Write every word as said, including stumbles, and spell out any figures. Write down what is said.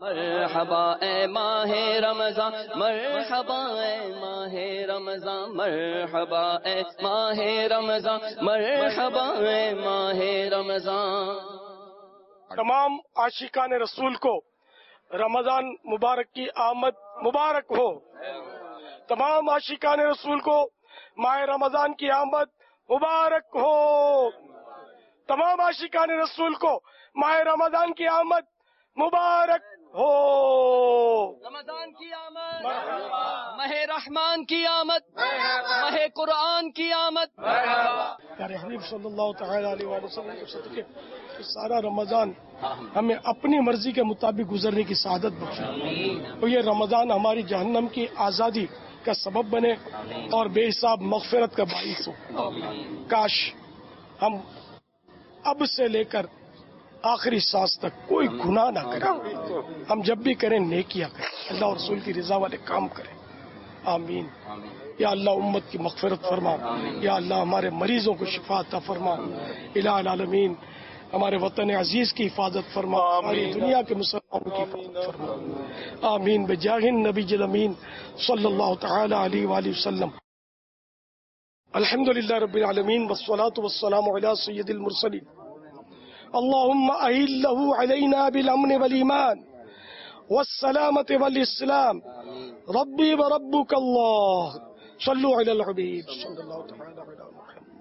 مرحبا اے ماہ رمضان مرحبا اے ماہ رمضان مرحبا اے ماہ رمضان مرحبا اے ماہ رمضان. تمام عاشقان رسول کو رمضان مبارک کی آمد مبارک ہو. تمام عاشقان رسول کو ماہ رمضان کی آمد مبارک ہو. تمام عاشقان رسول کو ماہ رمضان کی آمد مبارک ہو. رمضان کی آمد ماہ رحمان کی آمد ماہ قرآن کی آمد. پیارے حبیب صلی اللہ تعالی علیہ وآلہ وسلم کے صدقے کہ سارا رمضان ہمیں اپنی مرضی کے مطابق گزرنے کی سعادت بخشے اور یہ رمضان ہماری جہنم کی آزادی کا سبب بنے اور بے حساب مغفرت کا باعث ہو. کاش ہم اب سے لے کر آخری سانس تک کوئی گناہ نہ کریں. ہم جب بھی کریں نیکیاں کریں, اللہ اور رسول کی رضا والے کام کریں. آمین. یا اللہ امت کی مغفرت فرما. یا اللہ ہمارے مریضوں کو شفا عطا فرما. الہ العالمین ہمارے وطن عزیز کی حفاظت فرما. ہماری دنیا کے مسلمانوں کی حفاظت فرما. آمین بجاہ النبی الامین صلی اللہ تعالی علیہ وآلہ وسلم. الحمدللہ رب العالمین والصلاة والسلام علی سید المرسلین. اللهم أهله علينا بالأمن والإيمان والسلامة والإسلام. ربي وربك الله. صلوا على الحبيب صلى الله تعالى على محمد.